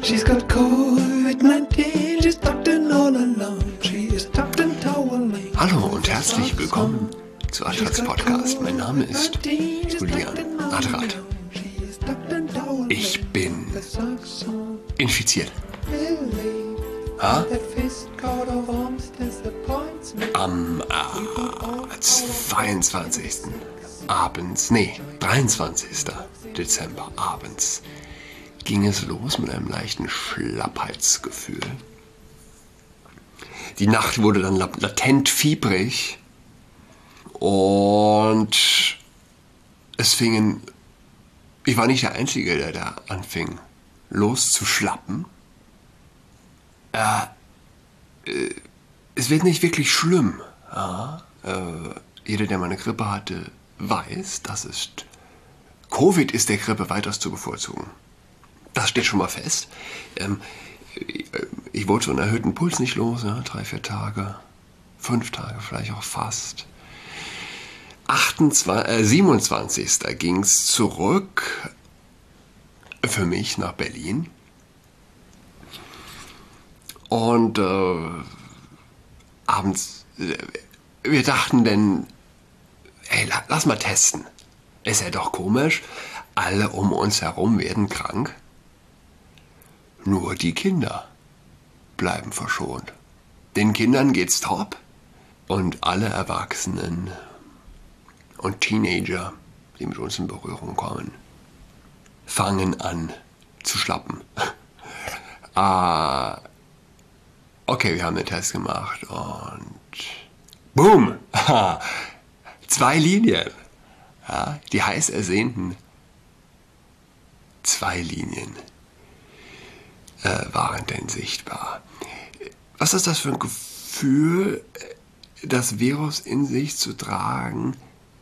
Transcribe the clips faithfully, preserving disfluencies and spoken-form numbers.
She's got COVID nineteen, she's tucked in all alone. She is tucked in toweling. Hallo und herzlich willkommen zu Adrats Podcast. Mein Name ist Julian Adrat. Ich bin infiziert. Ha? Am äh, zweiundzwanzigsten abends, nee, dreiundzwanzigsten Dezember abends ging es los mit einem leichten Schlappheitsgefühl. Die Nacht wurde dann latent fiebrig und es fingen, ich war nicht der Einzige, der da anfing loszuschlappen. Äh, äh, es wird nicht wirklich schlimm. Ja? Äh, jeder, der mal eine Grippe hatte, weiß, dass es Covid ist der Grippe weitaus zu bevorzugen. Das steht schon mal fest. Ähm, ich wollte so einen erhöhten Puls nicht los, ja? drei, vier Tage, fünf Tage, vielleicht auch fast. achtundzwanzigsten, äh, siebenundzwanzigsten ging es zurück für mich nach Berlin. Und äh, abends, äh, wir dachten denn, hey, la, lass mal testen. Ist ja doch komisch, alle um uns herum werden krank. Nur die Kinder bleiben verschont. Den Kindern geht's top und alle Erwachsenen und Teenager, die mit uns in Berührung kommen, fangen an zu schlappen. ah, okay, wir haben den Test gemacht und boom! Zwei Linien. Ja, die heiß ersehnten zwei Linien äh, waren denn sichtbar. Was ist das für ein Gefühl, das Virus in sich zu tragen,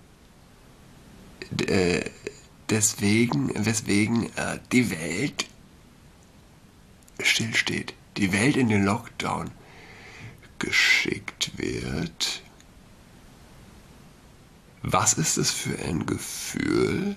d- deswegen, weswegen äh, die Welt stillsteht, die Welt in den Lockdown geschickt wird? Was ist es für ein Gefühl,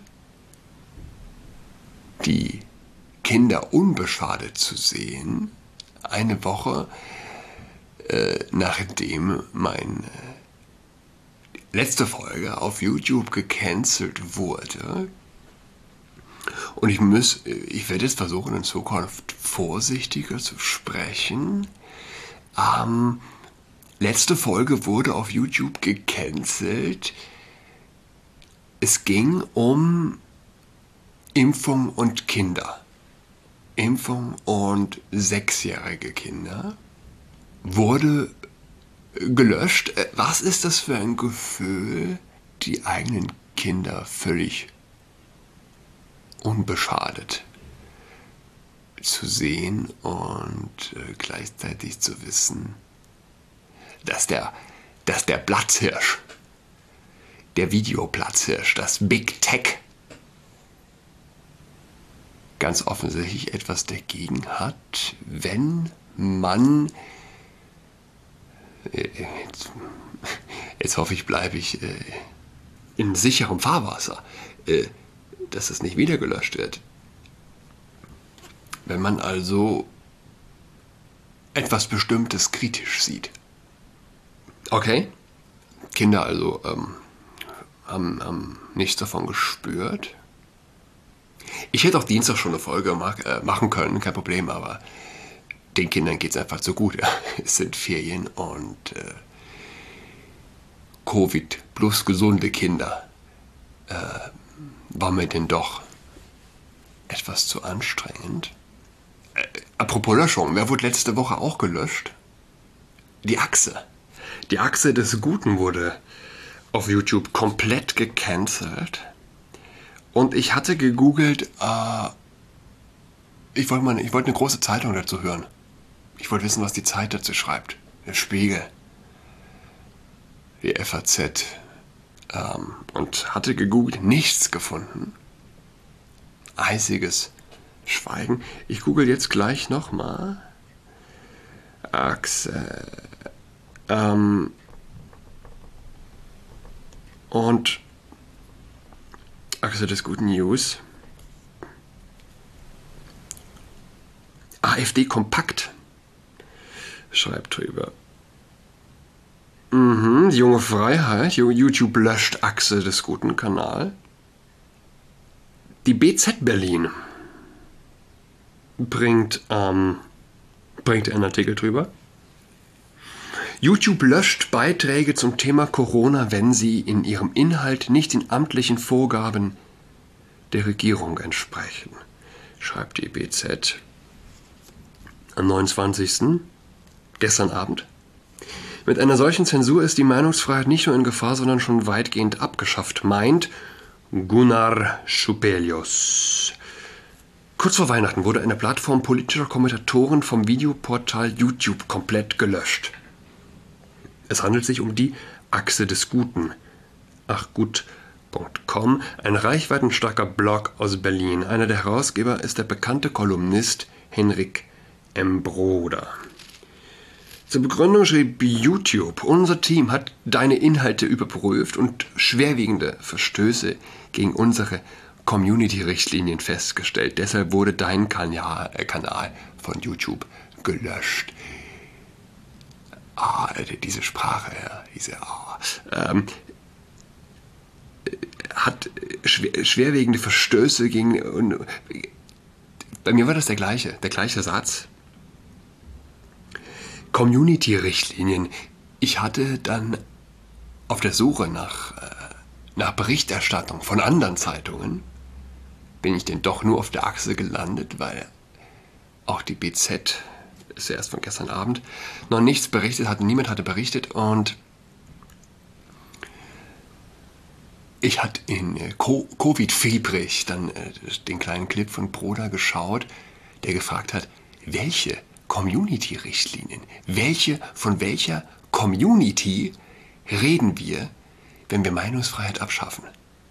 die Kinder unbeschadet zu sehen, eine Woche äh, nachdem meine letzte Folge auf YouTube gecancelt wurde. Und ich muss, ich werde jetzt versuchen, in Zukunft vorsichtiger zu sprechen. Ähm, letzte Folge wurde auf YouTube gecancelt. Es ging um Impfung und Kinder. Impfung und sechsjährige Kinder wurde gelöscht. Was ist das für ein Gefühl, die eigenen Kinder völlig unbeschadet zu sehen und gleichzeitig zu wissen, dass der, dass der Platzhirsch, der Videoplatzhirsch, das Big Tech, ganz offensichtlich etwas dagegen hat, wenn man, jetzt, jetzt hoffe ich, bleibe ich äh, in sicherem Fahrwasser, äh, dass es nicht wieder gelöscht wird. Wenn man also etwas Bestimmtes kritisch sieht. Okay, Kinder also ähm, haben, haben nichts davon gespürt. Ich hätte auch Dienstag schon eine Folge machen können, kein Problem, aber den Kindern geht es einfach zu gut. Ja. Es sind Ferien und äh, Covid plus gesunde Kinder äh, war mir denn doch etwas zu anstrengend. Äh, apropos Löschung, wer wurde letzte Woche auch gelöscht? Die Achse. Die Achse des Guten wurde auf YouTube komplett gecancelt. Und ich hatte gegoogelt, äh, ich wollte mal, ich wollte eine große Zeitung dazu hören. Ich wollte wissen, was die Zeit dazu schreibt. Der Spiegel, die F A Z. Ähm, und hatte gegoogelt, nichts gefunden. Eisiges Schweigen. Ich google jetzt gleich nochmal. Achse. Ähm, und Achse des guten News. AfD Kompakt schreibt drüber. Mhm, die junge Freiheit, YouTube löscht Achse des guten Kanal. Die B Z Berlin bringt, ähm, bringt einen Artikel drüber. YouTube löscht Beiträge zum Thema Corona, wenn sie in ihrem Inhalt nicht den amtlichen Vorgaben der Regierung entsprechen, schreibt die B Z am neunundzwanzigsten gestern Abend. Mit einer solchen Zensur ist die Meinungsfreiheit nicht nur in Gefahr, sondern schon weitgehend abgeschafft, meint Gunnar Schupelius. Kurz vor Weihnachten wurde eine Plattform politischer Kommentatoren vom Videoportal YouTube komplett gelöscht. Es handelt sich um die Achse des Guten. Ach gut punkt com, ein reichweitenstarker Blog aus Berlin. Einer der Herausgeber ist der bekannte Kolumnist Henrik M. Broder. Zur Begründung schrieb YouTube: Unser Team hat deine Inhalte überprüft und schwerwiegende Verstöße gegen unsere Community-Richtlinien festgestellt. Deshalb wurde dein Kanal, äh, Kanal von YouTube gelöscht. Ah, diese Sprache, ja, diese ah, ähm, hat schwer, schwerwiegende Verstöße gegen. Und, bei mir war das der gleiche, der gleiche Satz. Community-Richtlinien. Ich hatte dann auf der Suche nach, äh, nach Berichterstattung von anderen Zeitungen, bin ich denn doch nur auf der Achse gelandet, weil auch die B Z, ist ja erst von gestern Abend, noch nichts berichtet hatte, niemand hatte berichtet, und ich hatte in äh, Covid-fiebrig dann äh, den kleinen Clip von Broder geschaut, der gefragt hat, welche Community-Richtlinien, welche, von welcher Community reden wir, wenn wir Meinungsfreiheit abschaffen?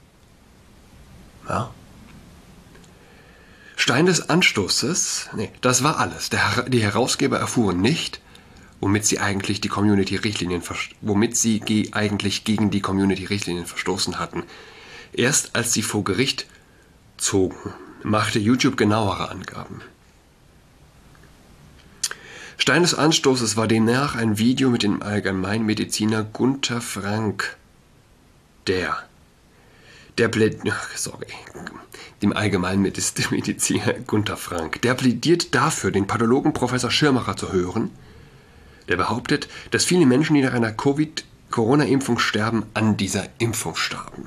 Ja. Stein des Anstoßes, nee, das war alles. Der, die Herausgeber erfuhren nicht, womit sie eigentlich die Community-Richtlinien, womit sie ge, eigentlich gegen die Community-Richtlinien verstoßen hatten. Erst als sie vor Gericht zogen, machte YouTube genauere Angaben. Stein des Anstoßes war demnach ein Video mit dem Allgemeinmediziner Gunther Frank, der, der plädiert, sorry, dem Allgemeinmediziner Gunther Frank, der plädiert dafür, den Pathologen Professor Schirmacher zu hören, der behauptet, dass viele Menschen, die nach einer Covid-Corona-Impfung sterben, an dieser Impfung starben.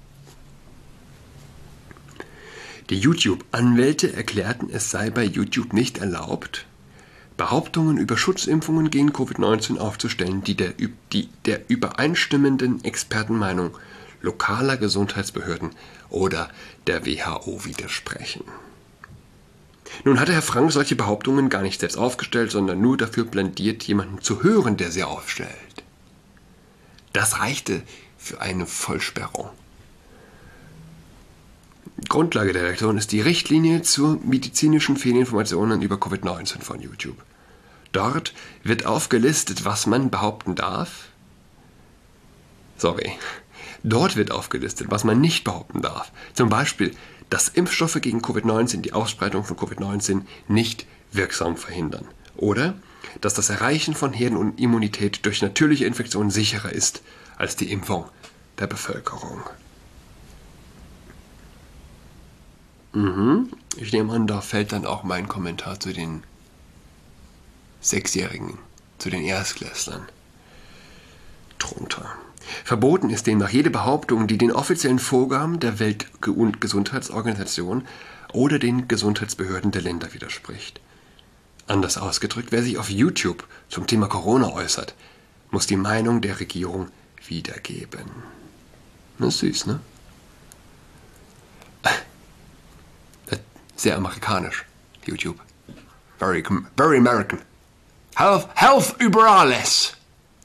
Die YouTube-Anwälte erklärten, es sei bei YouTube nicht erlaubt, Behauptungen über Schutzimpfungen gegen Covid neunzehn aufzustellen, die der, die der übereinstimmenden Expertenmeinung lokaler Gesundheitsbehörden oder der W H O widersprechen. Nun hatte Herr Frank solche Behauptungen gar nicht selbst aufgestellt, sondern nur dafür plädiert, jemanden zu hören, der sie aufstellt. Das reichte für eine Vollsperrung. Grundlage der Reaktion ist die Richtlinie zur medizinischen Fehlinformationen über Covid neunzehn von YouTube. Dort wird aufgelistet, was man behaupten darf. Sorry. Dort wird aufgelistet, was man nicht behaupten darf. Zum Beispiel, dass Impfstoffe gegen Covid neunzehn die Ausbreitung von Covid neunzehn nicht wirksam verhindern. Oder, dass das Erreichen von Herdenimmunität durch natürliche Infektionen sicherer ist als die Impfung der Bevölkerung. Mhm. Ich nehme an, da fällt dann auch mein Kommentar zu den Sechsjährigen, zu den Erstklässlern drunter. Verboten ist demnach jede Behauptung, die den offiziellen Vorgaben der Weltgesundheitsorganisation oder den Gesundheitsbehörden der Länder widerspricht. Anders ausgedrückt, wer sich auf YouTube zum Thema Corona äußert, muss die Meinung der Regierung wiedergeben. Das ist süß, ne? Sehr amerikanisch, YouTube. Very, very American. Health, health über alles.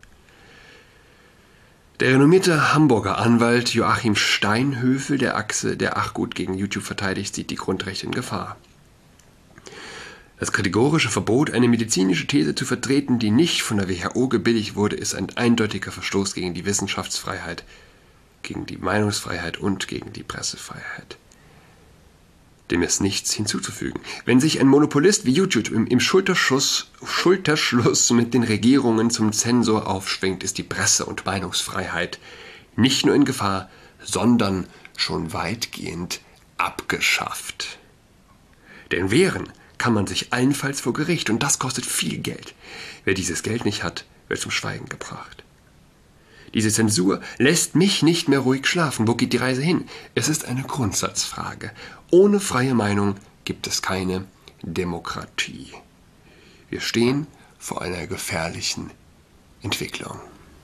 Der renommierte Hamburger Anwalt Joachim Steinhöfel, der Achse der Achgut gegen YouTube verteidigt, sieht die Grundrechte in Gefahr. Das kategorische Verbot, eine medizinische These zu vertreten, die nicht von der W H O gebilligt wurde, ist ein eindeutiger Verstoß gegen die Wissenschaftsfreiheit, gegen die Meinungsfreiheit und gegen die Pressefreiheit. dem ist nichts hinzuzufügen. Wenn sich ein Monopolist wie YouTube im, im Schulterschuss, Schulterschluss mit den Regierungen zum Zensor aufschwingt, ist die Presse- und Meinungsfreiheit nicht nur in Gefahr, sondern schon weitgehend abgeschafft. Denn wehren kann man sich allenfalls vor Gericht und das kostet viel Geld. Wer dieses Geld nicht hat, wird zum Schweigen gebracht. Diese Zensur lässt mich nicht mehr ruhig schlafen. Wo geht die Reise hin? Es ist eine Grundsatzfrage. Ohne freie Meinung gibt es keine Demokratie. Wir stehen vor einer gefährlichen Entwicklung.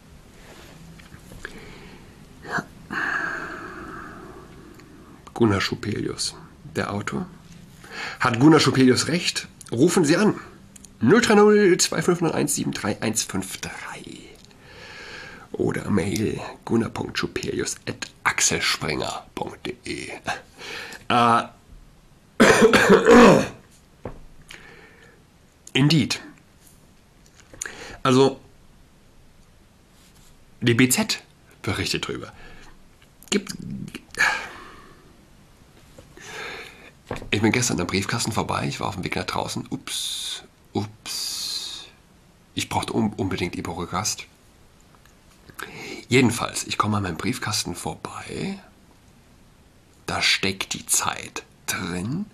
Gunnar Schupelius, der Autor. Hat Gunnar Schupelius recht? Rufen Sie an. null drei null zwei fünf null eins sieben drei eins fünf drei. Oder Mail gunnar punkt schupelius at axelspringer punkt de. Äh, Indeed. Also, die B Z berichtet drüber. Gibt. Ich bin gestern am Briefkasten vorbei, ich war auf dem Weg nach draußen. Ups, ups. Ich brauchte un- unbedingt Iborogast. Jedenfalls, ich komme an meinem Briefkasten vorbei. Da steckt die Zeit drin.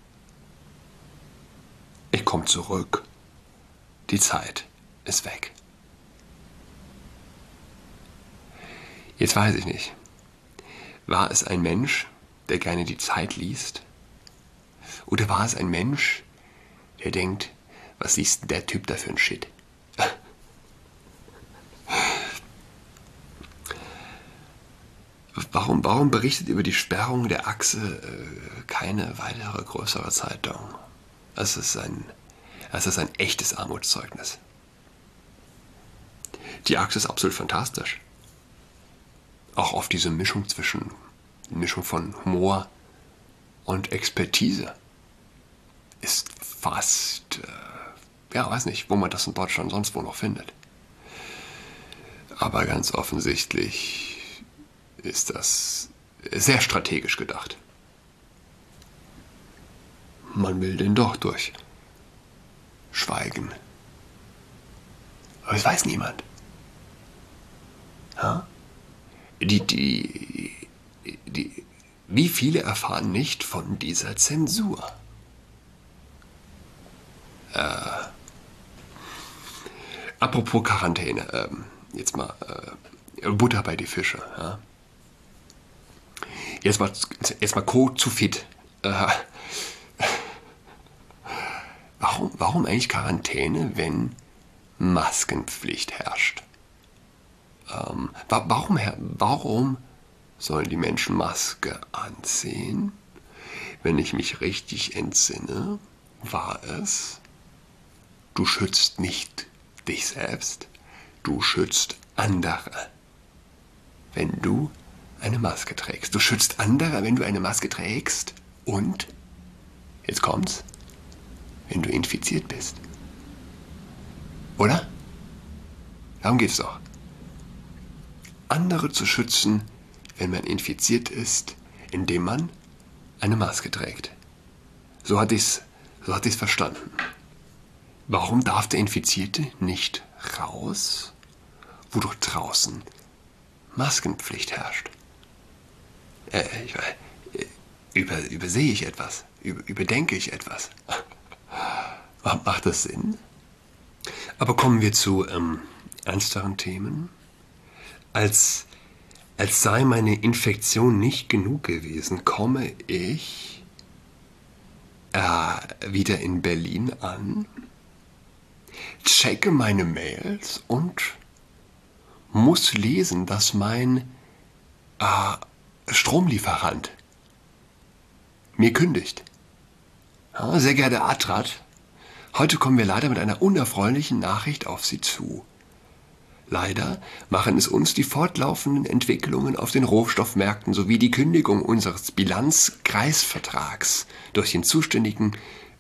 Ich komme zurück. Die Zeit ist weg. Jetzt weiß ich nicht. War es ein Mensch, der gerne die Zeit liest? Oder war es ein Mensch, der denkt, was liest denn der Typ da für ein Shit? Warum, warum berichtet über die Sperrung der Achse äh, keine weitere größere Zeitung? Das ist ein, das ist ein echtes Armutszeugnis. Die Achse ist absolut fantastisch. Auch auf diese Mischung zwischen Mischung von Humor und Expertise ist fast, äh, ja, weiß nicht, wo man das in Deutschland sonst wo noch findet. Aber ganz offensichtlich ist das sehr strategisch gedacht. Man will den doch durch schweigen. Aber es weiß niemand. Ja? Die, die, die, wie viele erfahren nicht von dieser Zensur? Äh, apropos Quarantäne, äh, jetzt mal äh, Butter bei die Fische. Ja? Jetzt mal, jetzt mal Co zu fit. Äh, warum, warum eigentlich Quarantäne, wenn Maskenpflicht herrscht? Ähm, wa- warum, warum sollen die Menschen Maske anziehen? Wenn ich mich richtig entsinne, war es, du schützt nicht dich selbst, du schützt andere, wenn du eine Maske trägst. Du schützt andere, wenn du eine Maske trägst und, jetzt kommt's, wenn du infiziert bist. Oder? Darum geht's doch. Andere zu schützen, wenn man infiziert ist, indem man eine Maske trägt. So hatte ich's, so hatte ich's verstanden. Warum darf der Infizierte nicht raus, wo doch draußen Maskenpflicht herrscht? Äh, ich, äh, über, übersehe ich etwas? Über, überdenke ich etwas? Macht das Sinn? Aber kommen wir zu ähm, ernsteren Themen. Als, als sei meine Infektion nicht genug gewesen, komme ich äh, wieder in Berlin an, checke meine Mails und muss lesen, dass mein äh, Stromlieferant mir kündigt. Ja, sehr geehrter Adrat, heute kommen wir leider mit einer unerfreulichen Nachricht auf Sie zu. Leider machen es uns die fortlaufenden Entwicklungen auf den Rohstoffmärkten sowie die Kündigung unseres Bilanzkreisvertrags durch den zuständigen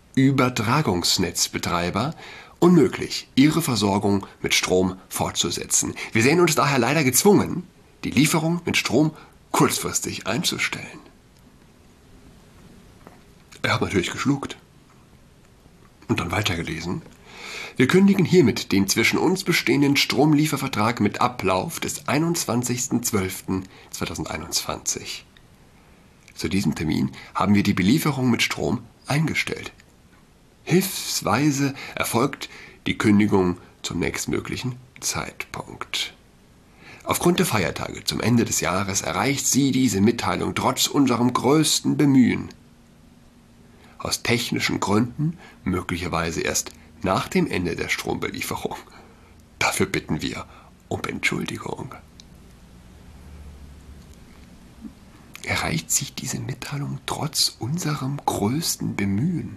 Übertragungsnetzbetreiber unmöglich, ihre Versorgung mit Strom fortzusetzen. Wir sehen uns daher leider gezwungen, die Lieferung mit Strom kurzfristig einzustellen. Äh, Er hat natürlich geschluckt. Und dann weitergelesen. Wir kündigen hiermit den zwischen uns bestehenden Stromliefervertrag mit Ablauf des einundzwanzigsten zwölften zweitausendeinundzwanzig. Zu diesem Termin haben wir die Belieferung mit Strom eingestellt. Hilfsweise erfolgt die Kündigung zum nächstmöglichen Zeitpunkt. Aufgrund der Feiertage zum Ende des Jahres erreicht Sie diese Mitteilung trotz unserem größten Bemühen. Aus technischen Gründen möglicherweise erst nach dem Ende der Strombelieferung. Dafür bitten wir um Entschuldigung. Erreicht sich diese Mitteilung trotz unserem größten Bemühen?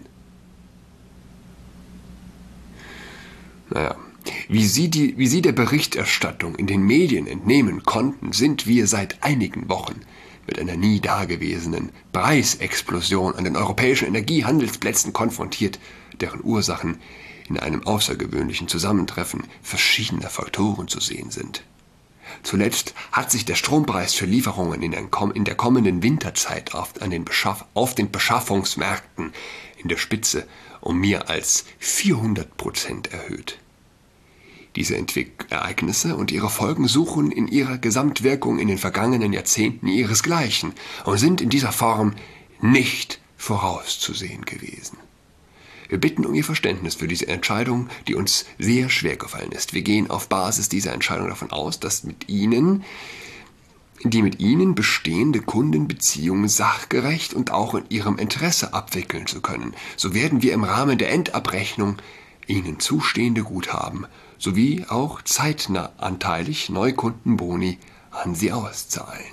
Naja, wie Sie, die, wie Sie der Berichterstattung in den Medien entnehmen konnten, sind wir seit einigen Wochen mit einer nie dagewesenen Preisexplosion an den europäischen Energiehandelsplätzen konfrontiert, deren Ursachen in einem außergewöhnlichen Zusammentreffen verschiedener Faktoren zu sehen sind. Zuletzt hat sich der Strompreis für Lieferungen in, ein, in der kommenden Winterzeit auf, an den Beschaff, auf den Beschaffungsmärkten in der Spitze um mehr als vierhundert Prozent erhöht. Diese Entwick- Ereignisse und ihre Folgen suchen in ihrer Gesamtwirkung in den vergangenen Jahrzehnten ihresgleichen und sind in dieser Form nicht vorauszusehen gewesen. Wir bitten um Ihr Verständnis für diese Entscheidung, die uns sehr schwer gefallen ist. Wir gehen auf Basis dieser Entscheidung davon aus, dass mit Ihnen, die mit Ihnen bestehende Kundenbeziehungen sachgerecht und auch in Ihrem Interesse abwickeln zu können. So werden wir im Rahmen der Endabrechnung Ihnen zustehende Guthaben sowie auch zeitnah anteilig Neukundenboni an Sie auszahlen.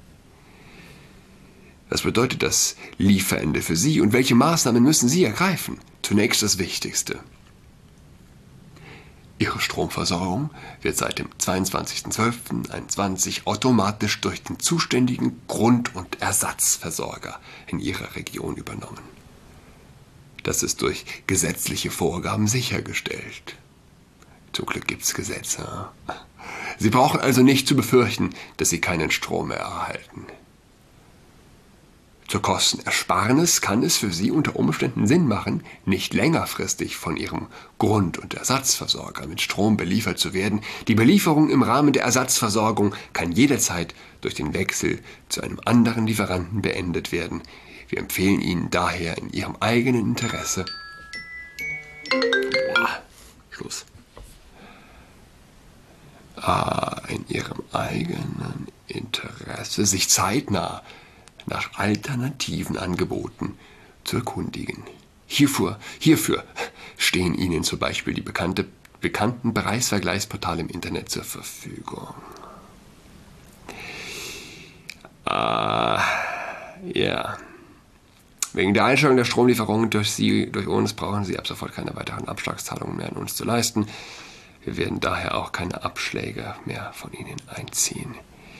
Was bedeutet das Lieferende für Sie und welche Maßnahmen müssen Sie ergreifen? Zunächst das Wichtigste. Ihre Stromversorgung wird seit dem zweiundzwanzigsten zwölften zweitausendeinundzwanzig automatisch durch den zuständigen Grund- und Ersatzversorger in Ihrer Region übernommen. Das ist durch gesetzliche Vorgaben sichergestellt. Zum Glück gibt es Gesetze. Sie brauchen also nicht zu befürchten, dass Sie keinen Strom mehr erhalten. Zur Kostenersparnis kann es für Sie unter Umständen Sinn machen, nicht längerfristig von Ihrem Grund- und Ersatzversorger mit Strom beliefert zu werden. Die Belieferung im Rahmen der Ersatzversorgung kann jederzeit durch den Wechsel zu einem anderen Lieferanten beendet werden. Wir empfehlen Ihnen daher in Ihrem eigenen Interesse. Ah, Schluss. Ah, in Ihrem eigenen Interesse, sich zeitnah nach alternativen Angeboten zu erkundigen. Hierfür, hierfür stehen Ihnen zum Beispiel die bekannte, bekannten Preisvergleichsportale im Internet zur Verfügung. Ah, ja. Wegen der Einstellung der Stromlieferungen durch Sie, durch uns, brauchen Sie ab sofort keine weiteren Abschlagszahlungen mehr an uns zu leisten. Wir werden daher auch keine Abschläge mehr von Ihnen einziehen.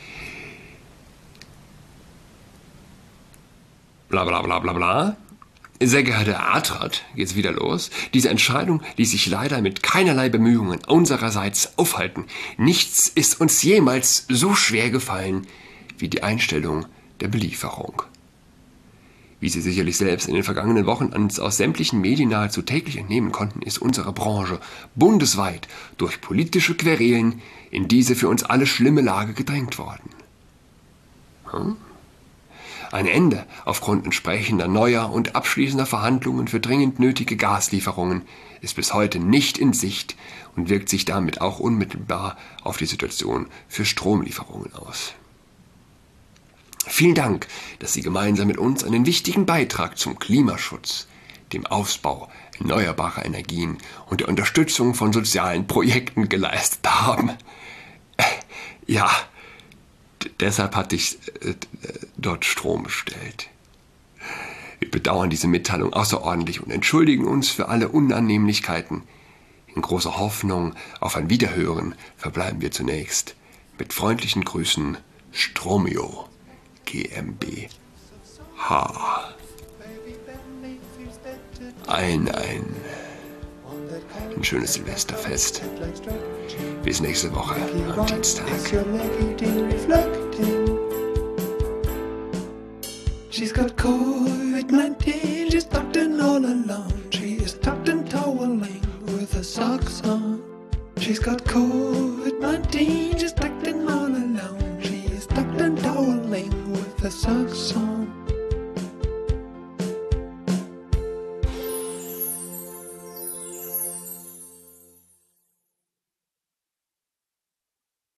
Bla bla bla bla bla. Sehr geehrter Herr Adrat, geht's wieder los. Diese Entscheidung ließ sich leider mit keinerlei Bemühungen unsererseits aufhalten. Nichts ist uns jemals so schwer gefallen wie die Einstellung der Belieferung. Wie Sie sicherlich selbst in den vergangenen Wochen aus sämtlichen Medien nahezu täglich entnehmen konnten, ist unsere Branche bundesweit durch politische Querelen in diese für uns alle schlimme Lage gedrängt worden. Hm? Ein Ende aufgrund entsprechender neuer und abschließender Verhandlungen für dringend nötige Gaslieferungen ist bis heute nicht in Sicht und wirkt sich damit auch unmittelbar auf die Situation für Stromlieferungen aus. Vielen Dank, dass Sie gemeinsam mit uns einen wichtigen Beitrag zum Klimaschutz, dem Ausbau erneuerbarer Energien und der Unterstützung von sozialen Projekten geleistet haben. Ja, deshalb hatte ich äh, dort Strom bestellt. Wir bedauern diese Mitteilung außerordentlich und entschuldigen uns für alle Unannehmlichkeiten. In großer Hoffnung auf ein Wiederhören verbleiben wir zunächst mit freundlichen Grüßen Stromio GmbH. Allen ein, ein schönes Silvesterfest. Bis nächste Woche am Dienstag. She's got COVID nineteen, she's tucked in all alone. She is tucked and toweling with her socks on. She's got COVID nineteen, she's tucked in all alone. She is tucked and toweling with her socks on.